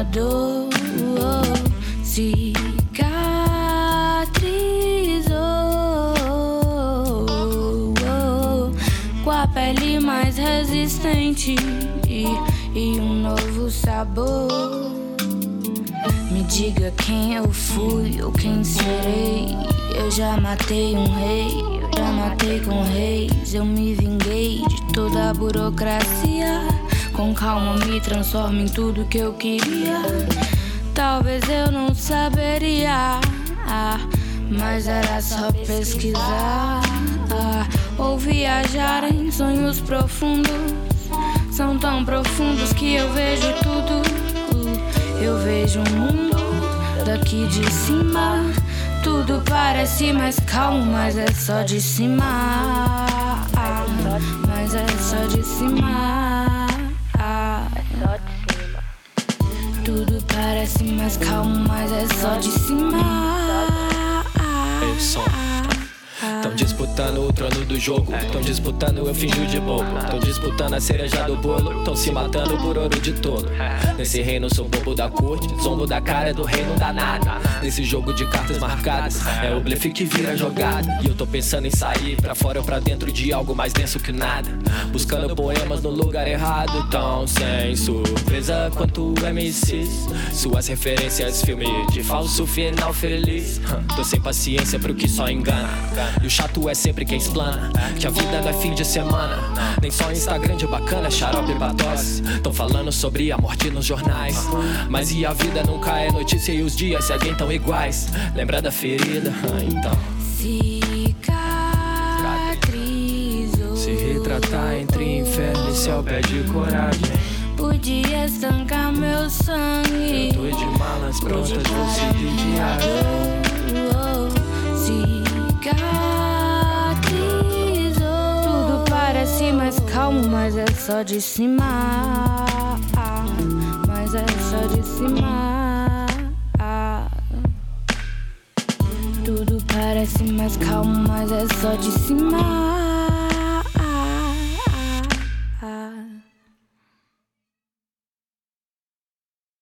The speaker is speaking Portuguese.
dor cicatrizou com a pele mais resistente e um novo sabor. Me diga quem eu fui ou quem serei. Eu já matei um rei, eu já matei com reis. Eu me vinguei de toda a burocracia. Com calma me transformo em tudo que eu queria. Talvez eu não saberia, mas era só pesquisar ou viajar em sonhos profundos. São tão profundos que eu vejo tudo. Eu vejo o mundo daqui de cima. Tudo parece mais calmo, mas é só de cima. Mas é só de cima. Tudo parece mais calmo, mas é só de cima. Ei, som. Tão disputando o trono do jogo, tão disputando eu finjo de bobo, tão disputando a cereja do bolo, tão se matando por ouro de tolo. Nesse reino sou bobo da corte, zombo da cara do rei não dá nada. Nesse jogo de cartas marcadas, é o blefe que vira jogada. E eu tô pensando em sair pra fora ou pra dentro de algo mais denso que nada. Buscando poemas no lugar errado, tão sem surpresa quanto MCs. Suas referências, filme de falso final feliz. Tô sem paciência pro que só engana. E o chato é sempre quem explana que a vida não é fim de semana, nem só Instagram de bacana, xarope pra tosse. Tão falando sobre a morte nos jornais, mas e a vida nunca é notícia e os dias seguem tão iguais. Lembra da ferida? Então cicatrizou. Se retratar entre inferno e céu pede coragem. Podia estancar meu sangue. Eu tô de malas prontas, vou seguir viagem. Cicatrizou. Tudo parece mais calmo, mas é só de cima. Mas é só de cima. Tudo parece mais calmo, mas é só de cima.